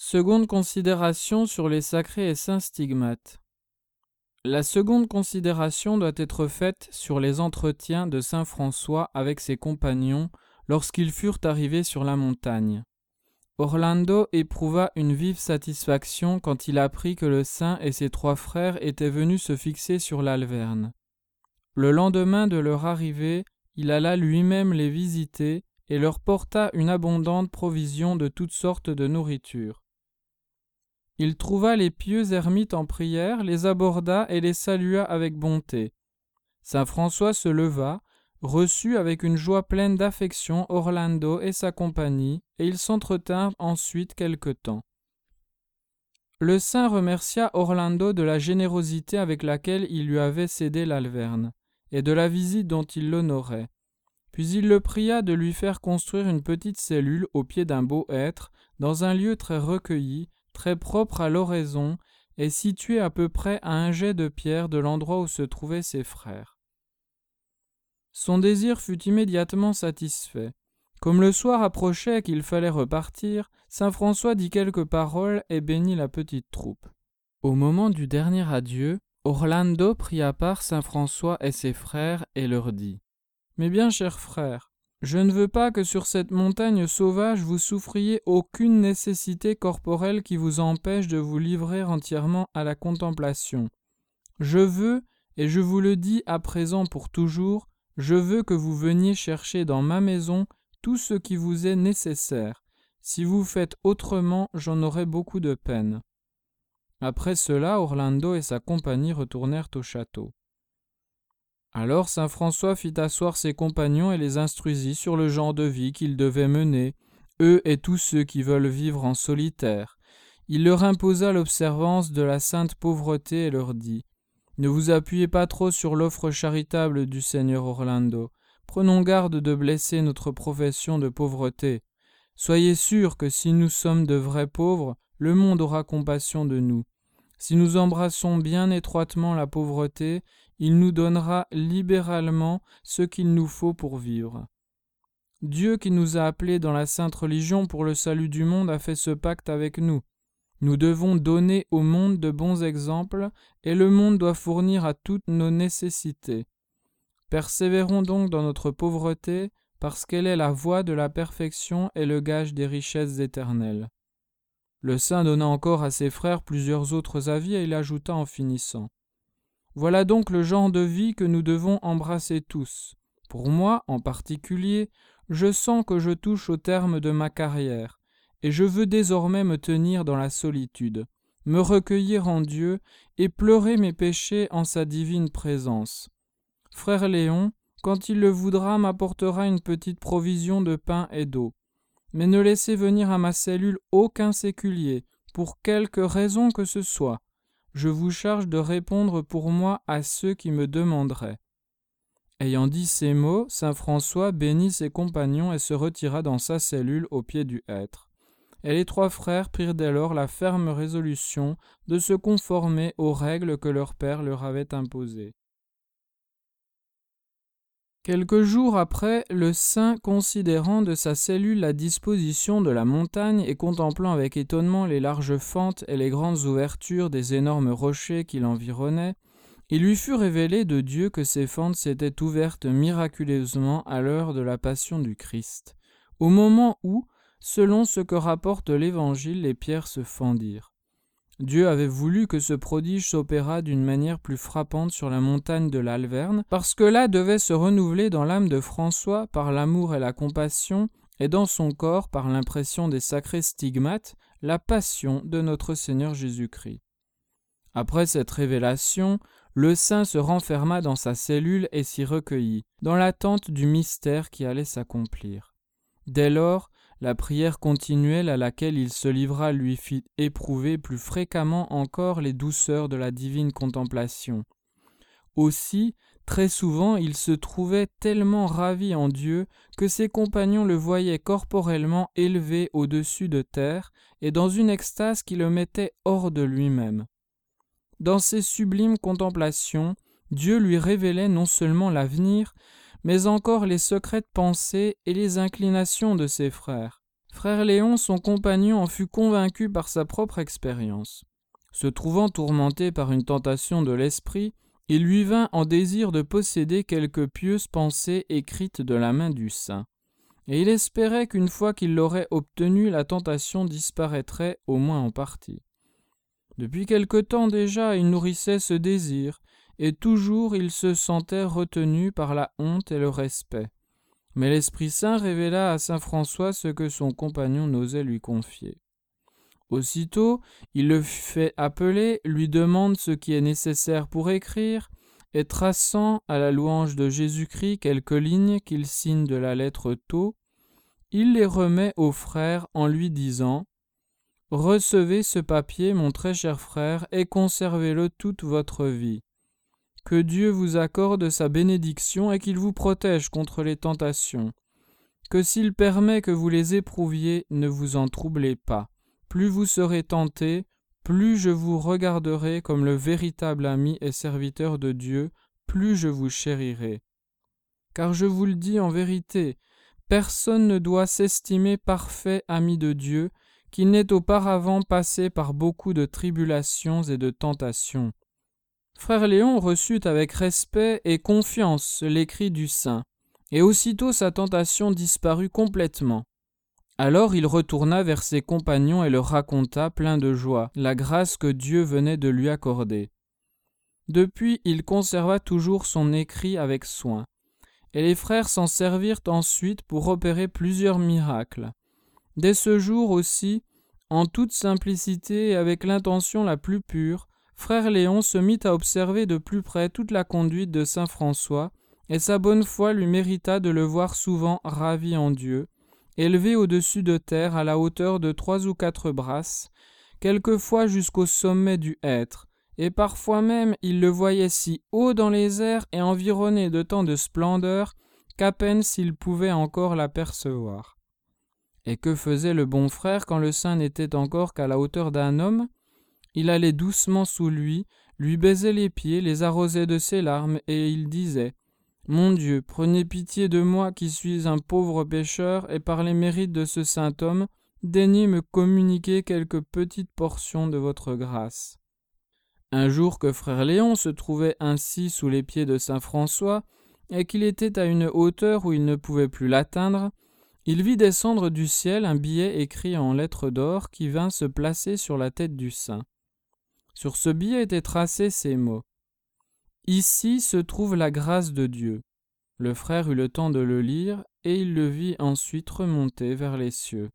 Seconde considération sur les sacrés et saints stigmates. La seconde considération doit être faite sur les entretiens de saint François avec ses compagnons lorsqu'ils furent arrivés sur la montagne. Orlando éprouva une vive satisfaction quand il apprit que le saint et ses 3 frères étaient venus se fixer sur l'Alverne. Le lendemain de leur arrivée, il alla lui-même les visiter et leur porta une abondante provision de toutes sortes de nourriture. Il trouva les pieux ermites en prière, les aborda et les salua avec bonté. Saint François se leva, reçut avec une joie pleine d'affection Orlando et sa compagnie, et ils s'entretinrent ensuite quelque temps. Le saint remercia Orlando de la générosité avec laquelle il lui avait cédé l'Alverne, et de la visite dont il l'honorait. Puis il le pria de lui faire construire une petite cellule au pied d'un beau hêtre, dans un lieu très recueilli, très propre à l'oraison, et situé à peu près à un jet de pierre de l'endroit où se trouvaient ses frères. Son désir fut immédiatement satisfait. Comme le soir approchait et qu'il fallait repartir, saint François dit quelques paroles et bénit la petite troupe. Au moment du dernier adieu, Orlando prit à part saint François et ses frères et leur dit : « Mes bien chers frères, je ne veux pas que sur cette montagne sauvage vous souffriez aucune nécessité corporelle qui vous empêche de vous livrer entièrement à la contemplation. Je veux, et je vous le dis à présent pour toujours, je veux que vous veniez chercher dans ma maison tout ce qui vous est nécessaire. Si vous faites autrement, j'en aurai beaucoup de peine. » Après cela, Orlando et sa compagnie retournèrent au château. Alors saint François fit asseoir ses compagnons et les instruisit sur le genre de vie qu'ils devaient mener, eux et tous ceux qui veulent vivre en solitaire. Il leur imposa l'observance de la sainte pauvreté et leur dit : « Ne vous appuyez pas trop sur l'offre charitable du Seigneur Orlando. Prenons garde de blesser notre profession de pauvreté. Soyez sûrs que si nous sommes de vrais pauvres, le monde aura compassion de nous. Si nous embrassons bien étroitement la pauvreté, il nous donnera libéralement ce qu'il nous faut pour vivre. Dieu qui nous a appelés dans la sainte religion pour le salut du monde a fait ce pacte avec nous. Nous devons donner au monde de bons exemples et le monde doit fournir à toutes nos nécessités. Persévérons donc dans notre pauvreté parce qu'elle est la voie de la perfection et le gage des richesses éternelles. » Le saint donna encore à ses frères plusieurs autres avis et il ajouta en finissant : « Voilà donc le genre de vie que nous devons embrasser tous. Pour moi, en particulier, je sens que je touche au terme de ma carrière, et je veux désormais me tenir dans la solitude, me recueillir en Dieu et pleurer mes péchés en sa divine présence. Frère Léon, quand il le voudra, m'apportera une petite provision de pain et d'eau. Mais ne laissez venir à ma cellule aucun séculier, pour quelque raison que ce soit. Je vous charge de répondre pour moi à ceux qui me demanderaient. » Ayant dit ces mots, saint François bénit ses compagnons et se retira dans sa cellule au pied du hêtre. Et les 3 frères prirent dès lors la ferme résolution de se conformer aux règles que leur père leur avait imposées. Quelques jours après, le saint, considérant de sa cellule la disposition de la montagne et contemplant avec étonnement les larges fentes et les grandes ouvertures des énormes rochers qui l'environnaient, il lui fut révélé de Dieu que ces fentes s'étaient ouvertes miraculeusement à l'heure de la passion du Christ, au moment où, selon ce que rapporte l'Évangile, les pierres se fendirent. Dieu avait voulu que ce prodige s'opérât d'une manière plus frappante sur la montagne de l'Alverne, parce que là devait se renouveler dans l'âme de François, par l'amour et la compassion, et dans son corps, par l'impression des sacrés stigmates, la passion de notre Seigneur Jésus-Christ. Après cette révélation, le saint se renferma dans sa cellule et s'y recueillit, dans l'attente du mystère qui allait s'accomplir. Dès lors, la prière continuelle à laquelle il se livra lui fit éprouver plus fréquemment encore les douceurs de la divine contemplation. Aussi, très souvent, il se trouvait tellement ravi en Dieu que ses compagnons le voyaient corporellement élevé au-dessus de terre et dans une extase qui le mettait hors de lui-même. Dans ces sublimes contemplations, Dieu lui révélait non seulement l'avenir, mais encore les secrètes pensées et les inclinations de ses frères. Frère Léon, son compagnon, en fut convaincu par sa propre expérience. Se trouvant tourmenté par une tentation de l'esprit, il lui vint en désir de posséder quelques pieuses pensées écrites de la main du saint. Et il espérait qu'une fois qu'il l'aurait obtenu, la tentation disparaîtrait au moins en partie. Depuis quelque temps déjà, il nourrissait ce désir, et toujours il se sentait retenu par la honte et le respect. Mais l'Esprit Saint révéla à saint François ce que son compagnon n'osait lui confier. Aussitôt, il le fait appeler, lui demande ce qui est nécessaire pour écrire, et traçant à la louange de Jésus-Christ quelques lignes qu'il signe de la lettre Tau, il les remet au frère en lui disant « Recevez ce papier, mon très cher frère, et conservez-le toute votre vie. Que Dieu vous accorde sa bénédiction et qu'il vous protège contre les tentations. Que s'il permet que vous les éprouviez, ne vous en troublez pas. Plus vous serez tentés, plus je vous regarderai comme le véritable ami et serviteur de Dieu, plus je vous chérirai. Car je vous le dis en vérité, personne ne doit s'estimer parfait ami de Dieu, qu'il n'ait auparavant passé par beaucoup de tribulations et de tentations. » Frère Léon reçut avec respect et confiance l'écrit du saint, et aussitôt sa tentation disparut complètement. Alors il retourna vers ses compagnons et leur raconta, plein de joie, la grâce que Dieu venait de lui accorder. Depuis, il conserva toujours son écrit avec soin, et les frères s'en servirent ensuite pour opérer plusieurs miracles. Dès ce jour aussi, en toute simplicité et avec l'intention la plus pure, frère Léon se mit à observer de plus près toute la conduite de saint François, et sa bonne foi lui mérita de le voir souvent ravi en Dieu, élevé au-dessus de terre à la hauteur de 3 ou 4 brasses, quelquefois jusqu'au sommet du hêtre, et parfois même il le voyait si haut dans les airs et environné de tant de splendeur qu'à peine s'il pouvait encore l'apercevoir. Et que faisait le bon frère quand le saint n'était encore qu'à la hauteur d'un homme ? Il allait doucement sous lui baisait les pieds, les arrosait de ses larmes, et il disait « Mon Dieu, prenez pitié de moi qui suis un pauvre pécheur, et par les mérites de ce saint homme, daignez me communiquer quelques petites portions de votre grâce. » Un jour que frère Léon se trouvait ainsi sous les pieds de saint François, et qu'il était à une hauteur où il ne pouvait plus l'atteindre, il vit descendre du ciel un billet écrit en lettres d'or qui vint se placer sur la tête du saint. Sur ce billet étaient tracés ces mots. « Ici se trouve la grâce de Dieu. » Le frère eut le temps de le lire, et il le vit ensuite remonter vers les cieux.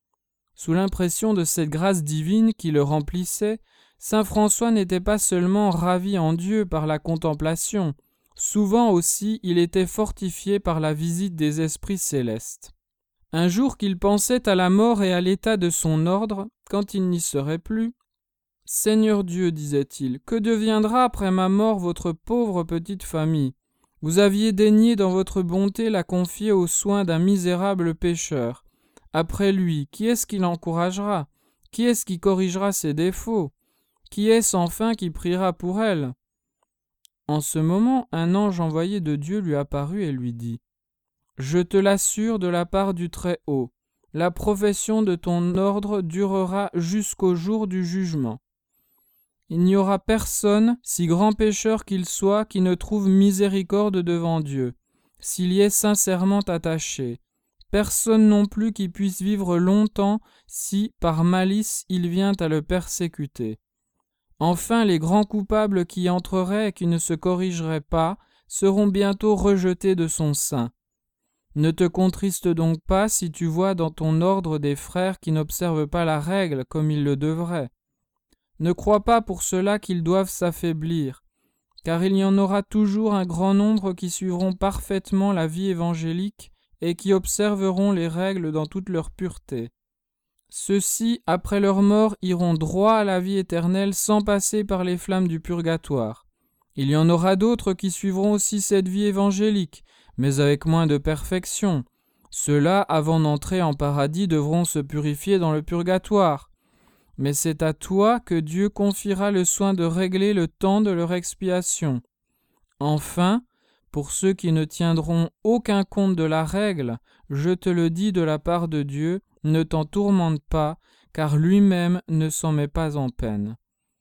Sous l'impression de cette grâce divine qui le remplissait, saint François n'était pas seulement ravi en Dieu par la contemplation, souvent aussi il était fortifié par la visite des esprits célestes. Un jour qu'il pensait à la mort et à l'état de son ordre, quand il n'y serait plus, « Seigneur Dieu, disait-il, que deviendra après ma mort votre pauvre petite famille ? Vous aviez daigné dans votre bonté la confier aux soins d'un misérable pécheur. Après lui, qui est-ce qui l'encouragera ? Qui est-ce qui corrigera ses défauts ? Qui est-ce enfin qui priera pour elle ?» En ce moment, un ange envoyé de Dieu lui apparut et lui dit « Je te l'assure de la part du Très-Haut, la profession de ton ordre durera jusqu'au jour du jugement. Il n'y aura personne, si grand pécheur qu'il soit, qui ne trouve miséricorde devant Dieu, s'il y est sincèrement attaché. Personne non plus qui puisse vivre longtemps si, par malice, il vient à le persécuter. Enfin, les grands coupables qui entreraient et qui ne se corrigeraient pas seront bientôt rejetés de son sein. Ne te contriste donc pas si tu vois dans ton ordre des frères qui n'observent pas la règle comme ils le devraient. Ne crois pas pour cela qu'ils doivent s'affaiblir, car il y en aura toujours un grand nombre qui suivront parfaitement la vie évangélique et qui observeront les règles dans toute leur pureté. Ceux-ci, après leur mort, iront droit à la vie éternelle sans passer par les flammes du purgatoire. Il y en aura d'autres qui suivront aussi cette vie évangélique, mais avec moins de perfection. Ceux-là, avant d'entrer en paradis, devront se purifier dans le purgatoire. Mais c'est à toi que Dieu confiera le soin de régler le temps de leur expiation. Enfin, pour ceux qui ne tiendront aucun compte de la règle, je te le dis de la part de Dieu, ne t'en tourmente pas, car lui-même ne s'en met pas en peine. »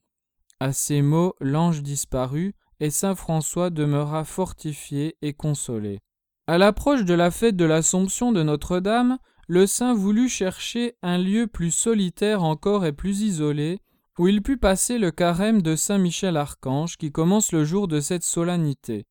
À ces mots, l'ange disparut, et saint François demeura fortifié et consolé. À l'approche de la fête de l'Assomption de Notre-Dame, le saint voulut chercher un lieu plus solitaire encore et plus isolé, où il put passer le carême de saint Michel-Archange qui commence le jour de cette solennité.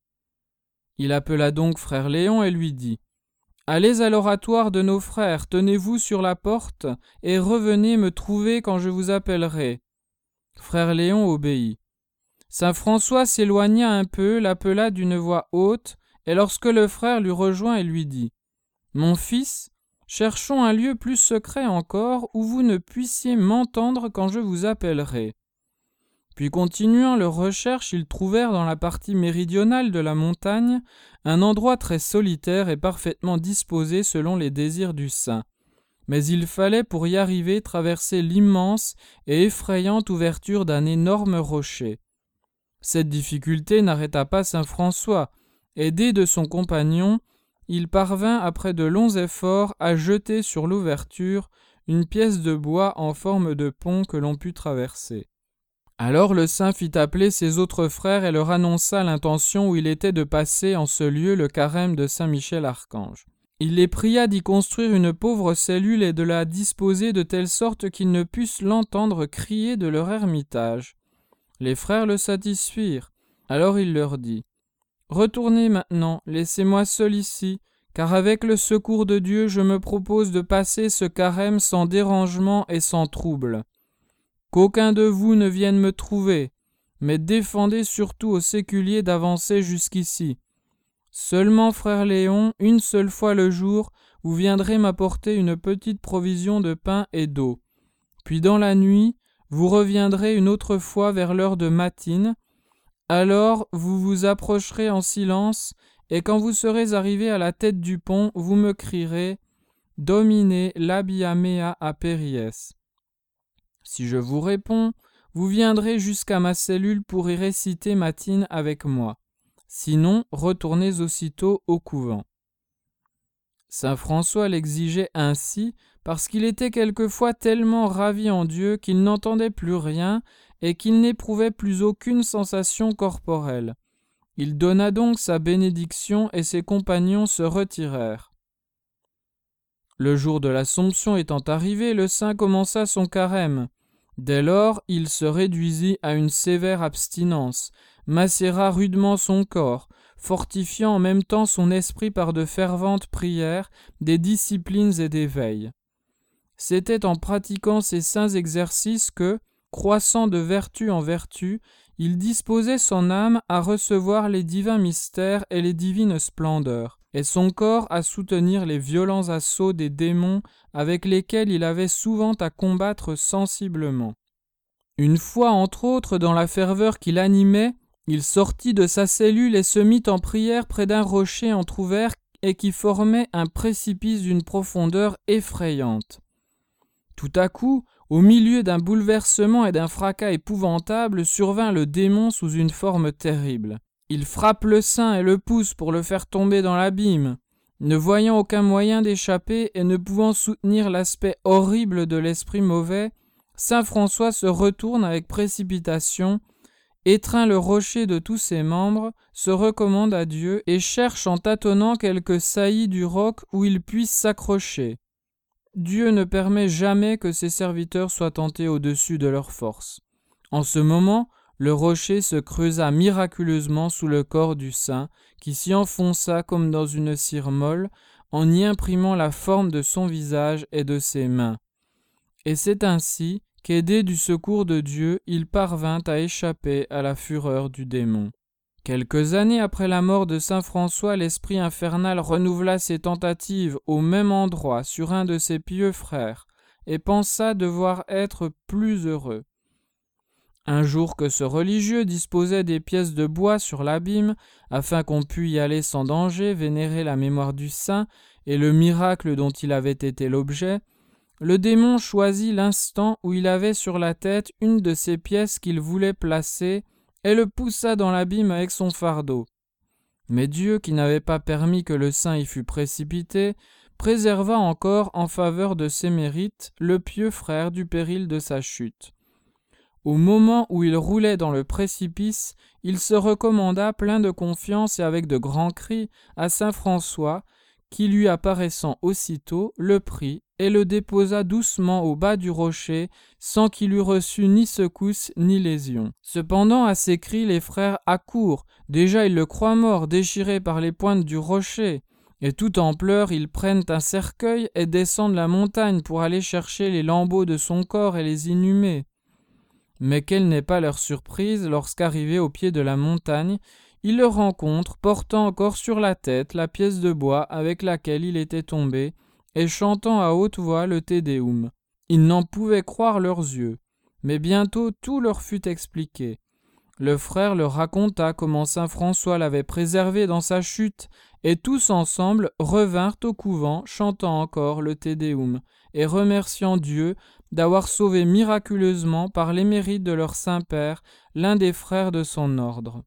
Il appela donc frère Léon et lui dit : « Allez à l'oratoire de nos frères, tenez-vous sur la porte, et revenez me trouver quand je vous appellerai. » Frère Léon obéit. Saint François s'éloigna un peu, l'appela d'une voix haute, et lorsque le frère l'eut rejoint, il lui dit : « Mon fils, cherchons un lieu plus secret encore, où vous ne puissiez m'entendre quand je vous appellerai. » Puis continuant leur recherche, ils trouvèrent dans la partie méridionale de la montagne un endroit très solitaire et parfaitement disposé selon les désirs du saint. Mais il fallait pour y arriver traverser l'immense et effrayante ouverture d'un énorme rocher. Cette difficulté n'arrêta pas saint François. Aidé de son compagnon, il parvint après de longs efforts à jeter sur l'ouverture une pièce de bois en forme de pont que l'on put traverser. Alors le saint fit appeler ses autres frères et leur annonça l'intention où il était de passer en ce lieu le carême de saint Michel-Archange. Il les pria d'y construire une pauvre cellule et de la disposer de telle sorte qu'ils ne pussent l'entendre crier de leur ermitage. Les frères le satisfirent. Alors il leur dit : « Retournez maintenant, laissez-moi seul ici, car avec le secours de Dieu je me propose de passer ce carême sans dérangement et sans trouble. Qu'aucun de vous ne vienne me trouver, mais défendez surtout aux séculiers d'avancer jusqu'ici. Seulement, frère Léon, une seule fois le jour, vous viendrez m'apporter une petite provision de pain et d'eau. Puis dans la nuit, vous reviendrez une autre fois vers l'heure de matine. Alors vous vous approcherez en silence, et quand vous serez arrivé à la tête du pont, vous me crierez « Domine labia mea aperies ». Si je vous réponds, vous viendrez jusqu'à ma cellule pour y réciter matine avec moi. Sinon, retournez aussitôt au couvent. Saint François l'exigeait ainsi parce qu'il était quelquefois tellement ravi en Dieu qu'il n'entendait plus rien et qu'il n'éprouvait plus aucune sensation corporelle. Il donna donc sa bénédiction et ses compagnons se retirèrent. Le jour de l'Assomption étant arrivé, le saint commença son carême. Dès lors, il se réduisit à une sévère abstinence, macéra rudement son corps, fortifiant en même temps son esprit par de ferventes prières, des disciplines et des veilles. C'était en pratiquant ces saints exercices que, croissant de vertu en vertu, il disposait son âme à recevoir les divins mystères et les divines splendeurs, et son corps à soutenir les violents assauts des démons avec lesquels il avait souvent à combattre sensiblement. Une fois, entre autres, dans la ferveur qui l'animait, il sortit de sa cellule et se mit en prière près d'un rocher entr'ouvert et qui formait un précipice d'une profondeur effrayante. Tout à coup, au milieu d'un bouleversement et d'un fracas épouvantable, survint le démon sous une forme terrible. Il frappe le saint et le pousse pour le faire tomber dans l'abîme. Ne voyant aucun moyen d'échapper et ne pouvant soutenir l'aspect horrible de l'esprit mauvais, saint François se retourne avec précipitation, étreint le rocher de tous ses membres, se recommande à Dieu et cherche en tâtonnant quelque saillie du roc où il puisse s'accrocher. Dieu ne permet jamais que ses serviteurs soient tentés au-dessus de leurs forces. En ce moment, le rocher se creusa miraculeusement sous le corps du saint, qui s'y enfonça comme dans une cire molle, en y imprimant la forme de son visage et de ses mains. Et c'est ainsi qu'aidé du secours de Dieu, il parvint à échapper à la fureur du démon. Quelques années après la mort de saint François, l'esprit infernal renouvela ses tentatives au même endroit sur un de ses pieux frères, et pensa devoir être plus heureux. Un jour que ce religieux disposait des pièces de bois sur l'abîme, afin qu'on pût y aller sans danger, vénérer la mémoire du saint et le miracle dont il avait été l'objet, le démon choisit l'instant où il avait sur la tête une de ces pièces qu'il voulait placer et le poussa dans l'abîme avec son fardeau. Mais Dieu, qui n'avait pas permis que le saint y fût précipité, préserva encore en faveur de ses mérites le pieux frère du péril de sa chute. Au moment où il roulait dans le précipice, il se recommanda plein de confiance et avec de grands cris à saint François, qui lui apparaissant aussitôt, le prit et le déposa doucement au bas du rocher, sans qu'il eût reçu ni secousse ni lésion. Cependant, à ces cris, les frères accourent. Déjà ils le croient mort, déchiré par les pointes du rocher. Et tout en pleurs, ils prennent un cercueil et descendent la montagne pour aller chercher les lambeaux de son corps et les inhumer. Mais quelle n'est pas leur surprise lorsqu'arrivés au pied de la montagne, ils le rencontrent portant encore sur la tête la pièce de bois avec laquelle il était tombé et chantant à haute voix le Te Deum. Ils n'en pouvaient croire leurs yeux, mais bientôt tout leur fut expliqué. Le frère leur raconta comment saint François l'avait préservé dans sa chute, et tous ensemble revinrent au couvent chantant encore le Te Deum et remerciant Dieu d'avoir sauvé miraculeusement par les mérites de leur Saint-Père l'un des frères de son ordre.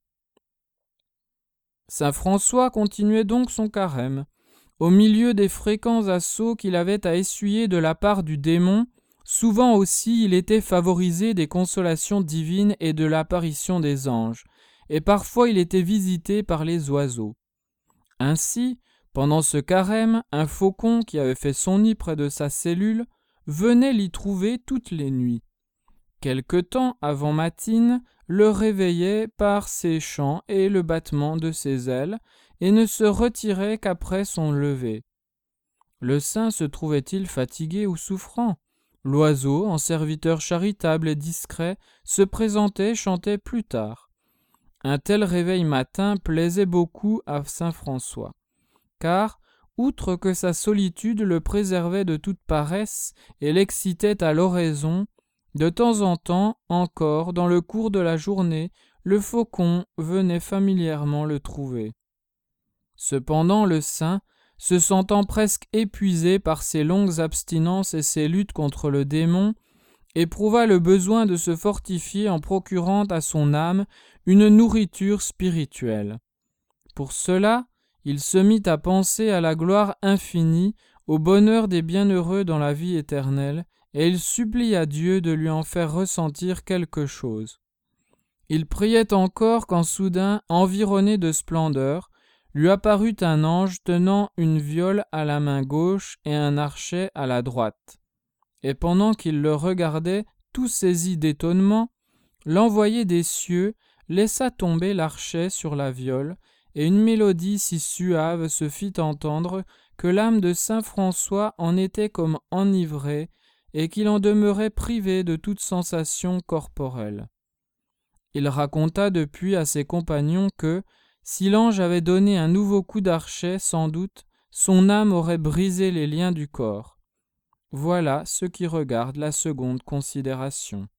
Saint François continuait donc son carême. Au milieu des fréquents assauts qu'il avait à essuyer de la part du démon, souvent aussi il était favorisé des consolations divines et de l'apparition des anges, et parfois il était visité par les oiseaux. Ainsi, pendant ce carême, un faucon qui avait fait son nid près de sa cellule venait l'y trouver toutes les nuits. Quelque temps avant matine, le réveillait par ses chants et le battement de ses ailes, et ne se retirait qu'après son lever. Le saint se trouvait-il fatigué ou souffrant? L'oiseau, en serviteur charitable et discret, se présentait et chantait plus tard. Un tel réveil matin plaisait beaucoup à saint François, car, outre que sa solitude le préservait de toute paresse et l'excitait à l'oraison, de temps en temps encore, dans le cours de la journée, le faucon venait familièrement le trouver. Cependant le saint, se sentant presque épuisé par ses longues abstinences et ses luttes contre le démon, éprouva le besoin de se fortifier en procurant à son âme une nourriture spirituelle. Pour cela, il se mit à penser à la gloire infinie, au bonheur des bienheureux dans la vie éternelle, et il supplia Dieu de lui en faire ressentir quelque chose. Il priait encore quand soudain, environné de splendeur, lui apparut un ange tenant une viole à la main gauche et un archet à la droite. Et pendant qu'il le regardait, tout saisi d'étonnement, l'envoyé des cieux laissa tomber l'archet sur la viole, et une mélodie si suave se fit entendre que l'âme de saint François en était comme enivrée, et qu'il en demeurait privé de toute sensation corporelle. Il raconta depuis à ses compagnons que, si l'ange avait donné un nouveau coup d'archet, sans doute, son âme aurait brisé les liens du corps. Voilà ce qui regarde la seconde considération.